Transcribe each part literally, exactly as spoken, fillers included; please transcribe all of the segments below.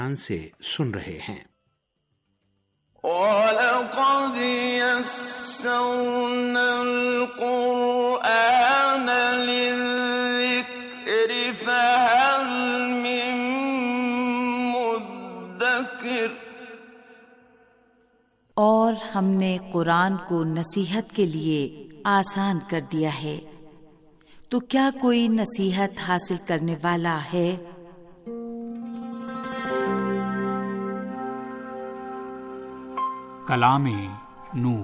سے سن رہے ہیں۔ وَلَقَدْ يَسَّرْنَا الْقُرْآنَ لِلذِّكْرِ فَهَلْ مِن مُّدَّكِرٍ۔ اور ہم نے قرآن کو نصیحت کے لیے آسان کر دیا ہے، تو کیا کوئی نصیحت حاصل کرنے والا ہے؟ کلام نور۔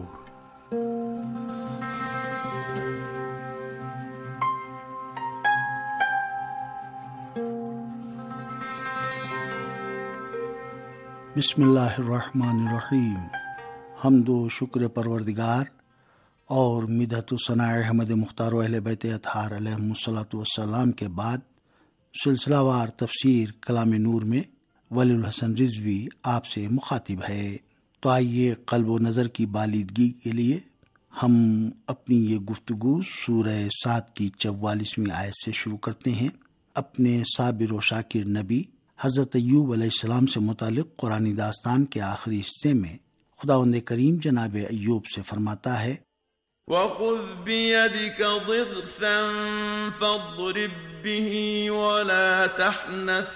بسم اللہ الرحمن الرحیم۔ حمد و شکر پروردگار اور مدحت و ثناء احمد مختار و اہل بیت اطہار علیہم الصلاۃ والسلام کے بعد سلسلہ وار تفسیر کلام نور میں ولی الحسن رضوی آپ سے مخاطب ہے۔ تو آئیے قلب و نظر کی بالیدگی کے لیے ہم اپنی یہ گفتگو سورہ صاد کی چوالیسویں آیت سے شروع کرتے ہیں۔ اپنے صابر و شاکر نبی حضرت ایوب علیہ السلام سے متعلق قرآنی داستان کے آخری حصے میں خداوند کریم جناب ایوب سے فرماتا ہے، وَخُذْ بِيَدِكَ ضِغْثًا فَاضْرِب بِّهِ وَلَا تَحْنَثْ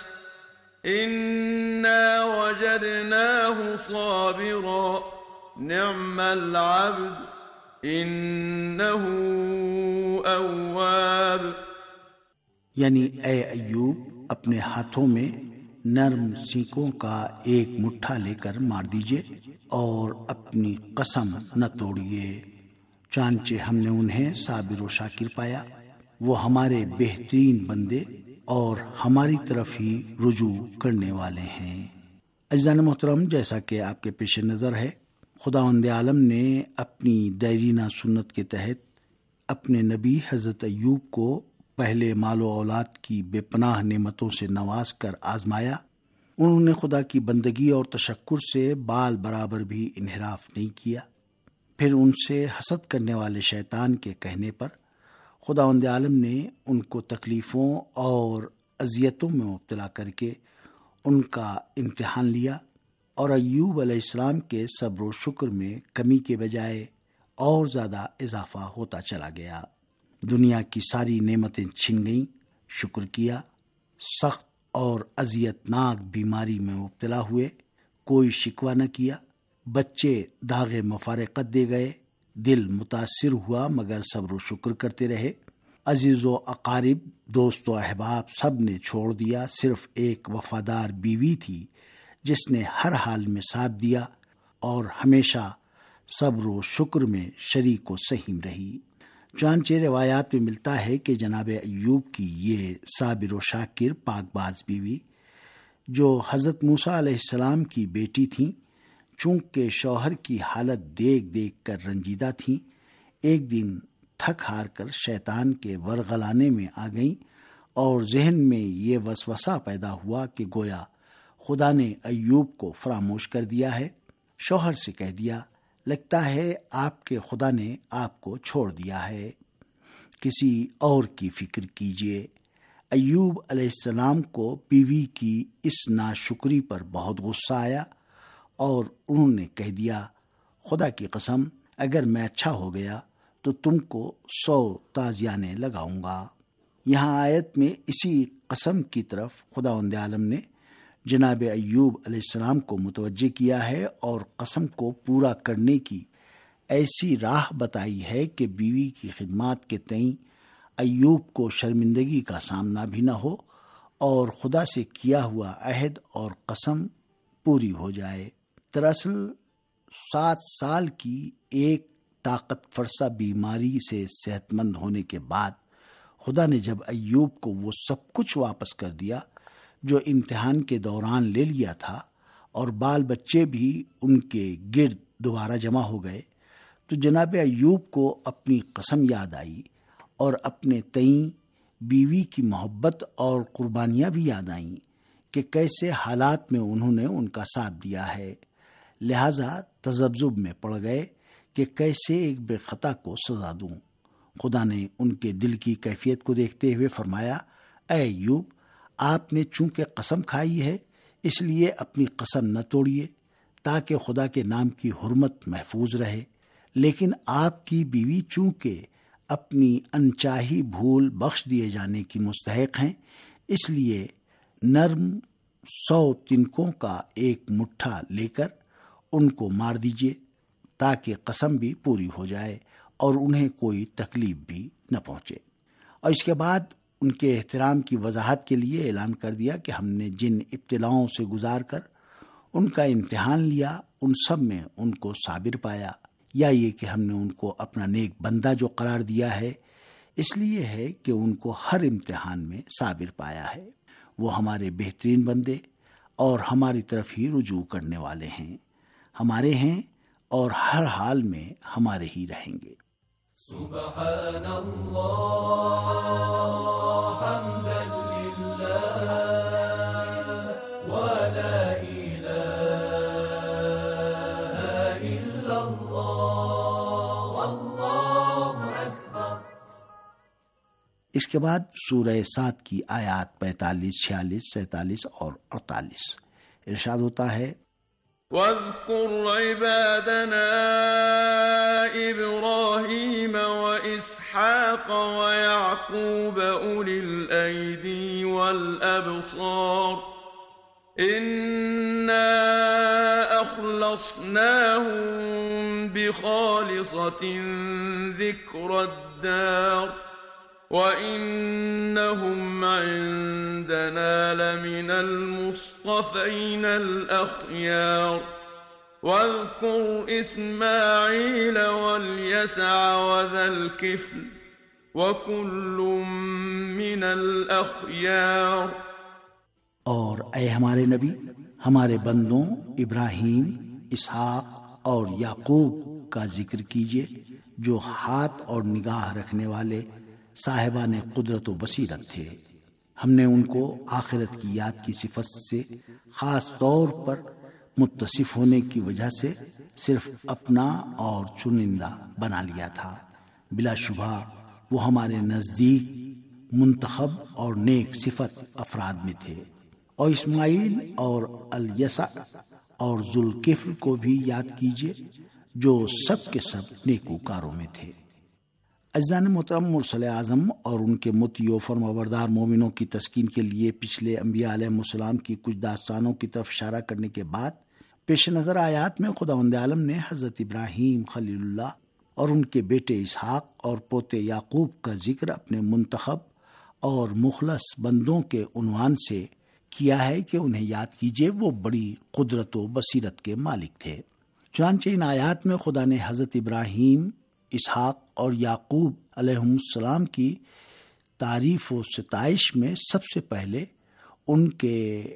إِنَّا وَجَدْنَاهُ صَابِرًا نِعْمَ الْعَبْدُ إِنَّهُ أَوَّابٌ۔ یعنی اے ایوب، اپنے ہاتھوں میں نرم سینکوں کا ایک مٹھا لے کر مار دیجئے اور اپنی قسم نہ توڑیے، چانچہ ہم نے انہیں صابر و شاکر پایا، وہ ہمارے بہترین بندے اور ہماری طرف ہی رجوع کرنے والے ہیں۔ عزیزان محترم، جیسا کہ آپ کے پیش نظر ہے، خداوند عالم نے اپنی دیرینہ سنت کے تحت اپنے نبی حضرت ایوب کو پہلے مال و اولاد کی بے پناہ نعمتوں سے نواز کر آزمایا۔ انہوں نے خدا کی بندگی اور تشکر سے بال برابر بھی انحراف نہیں کیا۔ پھر ان سے حسد کرنے والے شیطان کے کہنے پر خداوند عالم نے ان کو تکلیفوں اور اذیتوں میں مبتلا کر کے ان کا امتحان لیا، اور ایوب علیہ السلام کے صبر و شکر میں کمی کے بجائے اور زیادہ اضافہ ہوتا چلا گیا۔ دنیا کی ساری نعمتیں چھن گئیں، شکر کیا، سخت اور اذیت ناک بیماری میں مبتلا ہوئے، کوئی شکوہ نہ کیا، بچے داغ مفارقت دے گئے، دل متاثر ہوا مگر صبر و شکر کرتے رہے، عزیز و اقارب، دوست و احباب سب نے چھوڑ دیا، صرف ایک وفادار بیوی تھی جس نے ہر حال میں ساتھ دیا اور ہمیشہ صبر و شکر میں شریک و سہیم رہی۔ چنانچہ روایات میں ملتا ہے کہ جناب ایوب کی یہ صابر و شاکر پاک باز بیوی، جو حضرت موسیٰ علیہ السلام کی بیٹی تھیں، چونکہ شوہر کی حالت دیکھ دیکھ کر رنجیدہ تھیں، ایک دن تھک ہار کر شیطان کے ورغلانے میں آ گئیں اور ذہن میں یہ وسوسہ پیدا ہوا کہ گویا خدا نے ایوب کو فراموش کر دیا ہے۔ شوہر سے کہہ دیا، لگتا ہے آپ کے خدا نے آپ کو چھوڑ دیا ہے، کسی اور کی فکر کیجیے۔ ایوب علیہ السلام کو بیوی کی اس ناشکری پر بہت غصہ آیا اور انہوں نے کہہ دیا، خدا کی قسم، اگر میں اچھا ہو گیا تو تم کو سو تازیانے لگاؤں گا۔ یہاں آیت میں اسی قسم کی طرف خداوند عالم نے جناب ایوب علیہ السلام کو متوجہ کیا ہے اور قسم کو پورا کرنے کی ایسی راہ بتائی ہے کہ بیوی کی خدمات کے تئیں ایوب کو شرمندگی کا سامنا بھی نہ ہو اور خدا سے کیا ہوا عہد اور قسم پوری ہو جائے۔ دراصل سات سال کی ایک طاقت فرسا بیماری سے صحت مند ہونے کے بعد خدا نے جب ایوب کو وہ سب کچھ واپس کر دیا جو امتحان کے دوران لے لیا تھا، اور بال بچے بھی ان کے گرد دوبارہ جمع ہو گئے، تو جناب ایوب کو اپنی قسم یاد آئی اور اپنے تئیں بیوی کی محبت اور قربانیاں بھی یاد آئیں کہ کیسے حالات میں انہوں نے ان کا ساتھ دیا ہے۔ لہٰذا تذبذب میں پڑ گئے کہ کیسے ایک بے خطا کو سزا دوں۔ خدا نے ان کے دل کی کیفیت کو دیکھتے ہوئے فرمایا، اے ایوب، آپ نے چونکہ قسم کھائی ہے اس لیے اپنی قسم نہ توڑیے تاکہ خدا کے نام کی حرمت محفوظ رہے، لیکن آپ کی بیوی چونکہ اپنی انچاہی بھول بخش دیے جانے کی مستحق ہیں، اس لیے نرم سو تنکوں کا ایک مٹھا لے کر ان کو مار دیجیے تاکہ قسم بھی پوری ہو جائے اور انہیں کوئی تکلیف بھی نہ پہنچے۔ اور اس کے بعد ان کے احترام کی وضاحت کے لیے اعلان کر دیا کہ ہم نے جن ابتلاؤں سے گزار کر ان کا امتحان لیا ان سب میں ان کو صابر پایا، یا یہ کہ ہم نے ان کو اپنا نیک بندہ جو قرار دیا ہے اس لیے ہے کہ ان کو ہر امتحان میں صابر پایا ہے۔ وہ ہمارے بہترین بندے اور ہماری طرف ہی رجوع کرنے والے ہیں، ہمارے ہیں اور ہر حال میں ہمارے ہی رہیں گے۔ سبحان اللہ حمدا للہ ولا الہ الا اللہ واللہ اکبر۔ اس کے بعد سورہ سات کی آیات پینتالیس، چھیالیس، سینتالیس اور اڑتالیس ارشاد ہوتا ہے، واذكر عبادنا إبراهيم وإسحاق ويعقوب أولي الأيدي والأبصار إنا أخلصناهم بخالصة ذكر الدار وَإِنَّهُمْ عِندَنَا لَمِنَ الْمُصْطَفَيْنَ الْأَخْيَارِ وَاذْكُرْ إِسْمَاعِيلَ وَالْيَسَعَ وَذَا الْكِفْلِ وَكُلٌّ مِّنَ الْأَخْيَارِ۔ اور اے ہمارے نبی، ہمارے بندوں ابراہیم، اسحاق اور یعقوب کا ذکر کیجیے جو ہاتھ اور نگاہ رکھنے والے صاحبان قدرت و بصیرت تھے۔ ہم نے ان کو آخرت کی یاد کی صفت سے خاص طور پر متصف ہونے کی وجہ سے صرف اپنا اور چنندہ بنا لیا تھا۔ بلا شبہ وہ ہمارے نزدیک منتخب اور نیک صفت افراد میں تھے۔ اور اسماعیل اور الیسع اور ذوالکفل کو بھی یاد کیجیے جو سب کے سب نیکوکاروں میں تھے۔ عزیزان محترم، مرسل اعظم اور ان کے مطیع و فرمانبردار مومنوں کی تسکین کے لیے پچھلے انبیاء علیہ السلام کی کچھ داستانوں کی طرف اشارہ کرنے کے بعد پیش نظر آیات میں خداوند عالم نے حضرت ابراہیم خلیل اللہ اور ان کے بیٹے اسحاق اور پوتے یعقوب کا ذکر اپنے منتخب اور مخلص بندوں کے عنوان سے کیا ہے کہ انہیں یاد کیجیے، وہ بڑی قدرت و بصیرت کے مالک تھے۔ چنانچہ ان آیات میں خدا نے حضرت ابراہیم، اسحاق اور یعقوب علیہ السلام کی تعریف و ستائش میں سب سے پہلے ان کے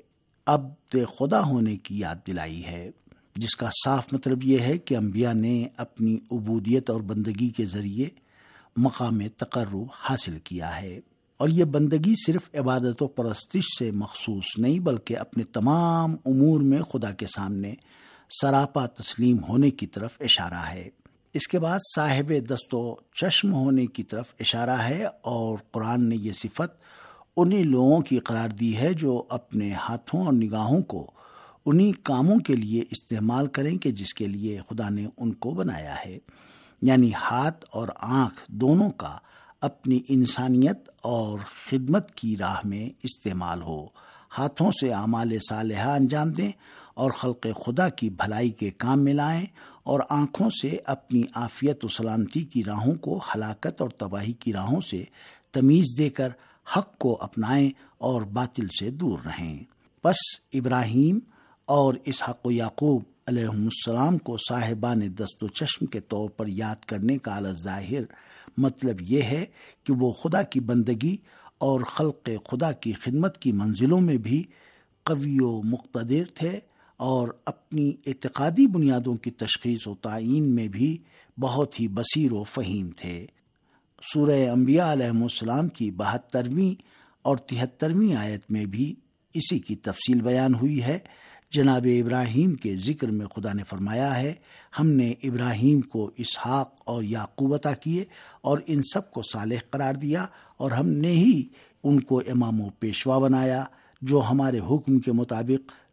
عبد خدا ہونے کی یاد دلائی ہے، جس کا صاف مطلب یہ ہے کہ انبیاء نے اپنی عبودیت اور بندگی کے ذریعے مقام تقرب حاصل کیا ہے، اور یہ بندگی صرف عبادت و پرستش سے مخصوص نہیں بلکہ اپنے تمام امور میں خدا کے سامنے سراپا تسلیم ہونے کی طرف اشارہ ہے۔ اس کے بعد صاحب دست و چشم ہونے کی طرف اشارہ ہے، اور قرآن نے یہ صفت انہی لوگوں کی قرار دی ہے جو اپنے ہاتھوں اور نگاہوں کو انہی کاموں کے لیے استعمال کریں کہ جس کے لیے خدا نے ان کو بنایا ہے، یعنی ہاتھ اور آنکھ دونوں کا اپنی انسانیت اور خدمت کی راہ میں استعمال ہو۔ ہاتھوں سے اعمال صالحہ انجام دیں اور خلق خدا کی بھلائی کے کام میں لائیں، اور آنکھوں سے اپنی عافیت و سلامتی کی راہوں کو ہلاکت اور تباہی کی راہوں سے تمیز دے کر حق کو اپنائیں اور باطل سے دور رہیں۔ پس ابراہیم اور اسحاق و یعقوب علیہ السلام کو صاحبان دست و چشم کے طور پر یاد کرنے کا اعلی ظاہر مطلب یہ ہے کہ وہ خدا کی بندگی اور خلق خدا کی خدمت کی منزلوں میں بھی قوی و مقتدر تھے، اور اپنی اعتقادی بنیادوں کی تشخیص و تعیین میں بھی بہت ہی بصیر و فہیم تھے۔ سورہ انبیاء علیہ السلام کی بہترویں اور تہترویں آیت میں بھی اسی کی تفصیل بیان ہوئی ہے۔ جناب ابراہیم کے ذکر میں خدا نے فرمایا ہے، ہم نے ابراہیم کو اسحاق اور یعقوب عطا کیے اور ان سب کو صالح قرار دیا، اور ہم نے ہی ان کو امام و پیشوا بنایا جو ہمارے حکم کے مطابق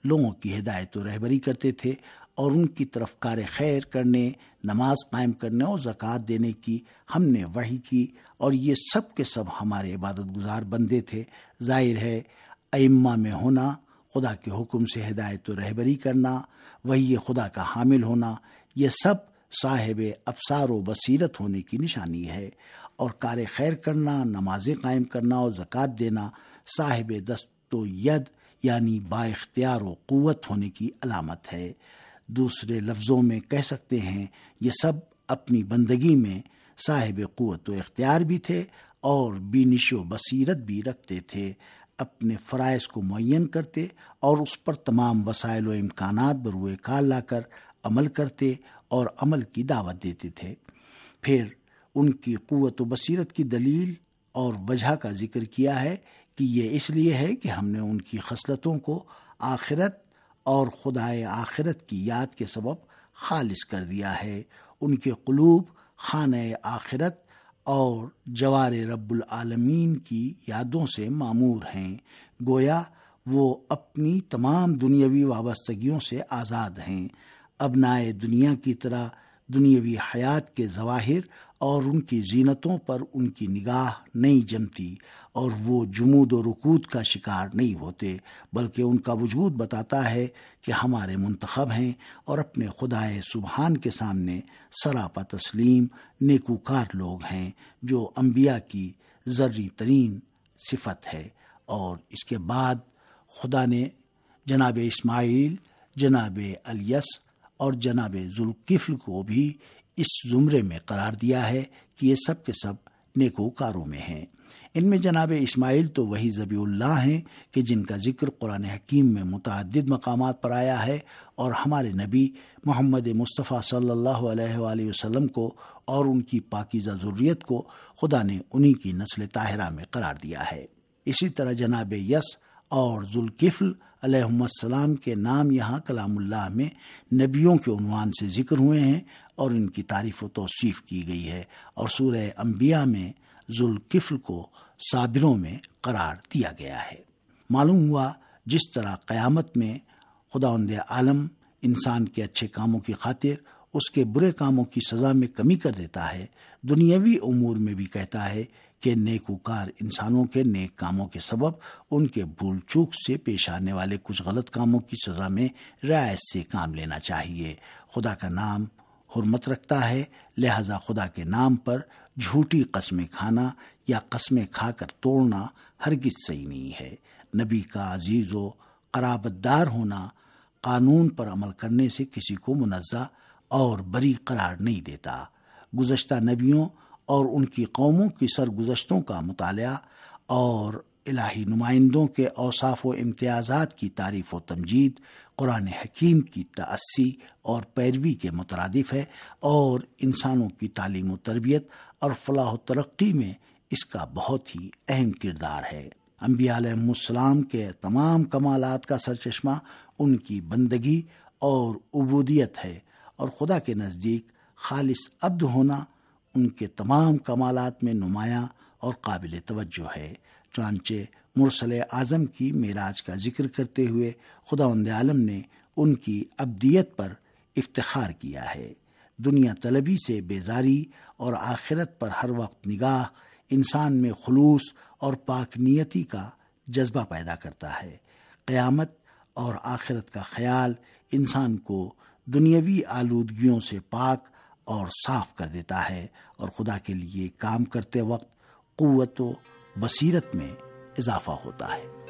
لوگوں کی ہدایت و رہبری کرتے تھے اور ان کی طرف کار خیر کرنے، نماز قائم کرنے اور زکوٰۃ دینے کی ہم نے وحی کی، اور یہ سب کے سب ہمارے عبادت گزار بندے تھے۔ ظاہر ہے ائمہ میں ہونا، خدا کے حکم سے ہدایت و رہبری کرنا، وحی خدا کا حامل ہونا، یہ سب صاحب ابصار و بصیرت ہونے کی نشانی ہے، اور کار خیر کرنا، نمازیں قائم کرنا اور زکوٰۃ دینا صاحب دست و ید یعنی با اختیار و قوت ہونے کی علامت ہے۔ دوسرے لفظوں میں کہہ سکتے ہیں یہ سب اپنی بندگی میں صاحب قوت و اختیار بھی تھے اور بینش و بصیرت بھی رکھتے تھے، اپنے فرائض کو معین کرتے اور اس پر تمام وسائل و امکانات بروئے کار لا کر عمل کرتے اور عمل کی دعوت دیتے تھے۔ پھر ان کی قوت و بصیرت کی دلیل اور وجہ کا ذکر کیا ہے کہ یہ اس لیے ہے کہ ہم نے ان کی خصلتوں کو آخرت اور خدائے آخرت کی یاد کے سبب خالص کر دیا ہے۔ ان کے قلوب خانہ آخرت اور جوار رب العالمین کی یادوں سے معمور ہیں، گویا وہ اپنی تمام دنیاوی وابستگیوں سے آزاد ہیں۔ ابنائے دنیا کی طرح دنیاوی حیات کے ظواہر اور ان کی زینتوں پر ان کی نگاہ نہیں جمتی اور وہ جمود و رکود کا شکار نہیں ہوتے، بلکہ ان کا وجود بتاتا ہے کہ ہمارے منتخب ہیں اور اپنے خدائے سبحان کے سامنے سراپا تسلیم نیکوکار لوگ ہیں، جو انبیاء کی ذرّی ترین صفت ہے۔ اور اس کے بعد خدا نے جناب اسماعیل، جناب الیس اور جناب ذوالکفل کو بھی اس زمرے میں قرار دیا ہے کہ یہ سب کے سب نیکوکاروں میں ہیں۔ ان میں جناب اسماعیل تو وہی ذبیح اللہ ہیں کہ جن کا ذکر قرآن حکیم میں متعدد مقامات پر آیا ہے، اور ہمارے نبی محمد مصطفیٰ صلی اللہ علیہ وآلہ وسلم کو اور ان کی پاکیزہ ذریت کو خدا نے انہی کی نسل طاہرہ میں قرار دیا ہے۔ اسی طرح جناب یس اور ذوالکفل علیہم السلام کے نام یہاں کلام اللہ میں نبیوں کے عنوان سے ذکر ہوئے ہیں اور ان کی تعریف و توصیف کی گئی ہے، اور سورہ انبیاء میں ذوالکفل کو صابروں میں قرار دیا گیا ہے۔ معلوم ہوا جس طرح قیامت میں خداوند عالم انسان کے اچھے کاموں کی خاطر اس کے برے کاموں کی سزا میں کمی کر دیتا ہے، دنیاوی امور میں بھی کہتا ہے کہ نیکوکار انسانوں کے نیک کاموں کے سبب ان کے بھول چوک سے پیش آنے والے کچھ غلط کاموں کی سزا میں رعایت سے کام لینا چاہیے۔ خدا کا نام حرمت رکھتا ہے، لہذا خدا کے نام پر جھوٹی قسمیں کھانا یا قسمیں کھا کر توڑنا ہرگز صحیح نہیں ہے۔ نبی کا عزیز و قرابت دار ہونا قانون پر عمل کرنے سے کسی کو منزہ اور بری قرار نہیں دیتا۔ گزشتہ نبیوں اور ان کی قوموں کی سرگزشتوں کا مطالعہ اور الہی نمائندوں کے اوصاف و امتیازات کی تعریف و تمجید قرآن حکیم کی تأسی اور پیروی کے مترادف ہے، اور انسانوں کی تعلیم و تربیت اور فلاح و ترقی میں اس کا بہت ہی اہم کردار ہے۔ انبیاء علیہ السلام کے تمام کمالات کا سرچشمہ ان کی بندگی اور عبودیت ہے، اور خدا کے نزدیک خالص عبد ہونا ان کے تمام کمالات میں نمایاں اور قابل توجہ ہے۔ چنانچہ مرسل اعظم کی معراج کا ذکر کرتے ہوئے خداوند عالم نے ان کی عبدیت پر افتخار کیا ہے۔ دنیا طلبی سے بیزاری اور آخرت پر ہر وقت نگاہ انسان میں خلوص اور پاک نیتی کا جذبہ پیدا کرتا ہے۔ قیامت اور آخرت کا خیال انسان کو دنیاوی آلودگیوں سے پاک اور صاف کر دیتا ہے، اور خدا کے لیے کام کرتے وقت قوت و بصیرت میں اضافہ ہوتا ہے۔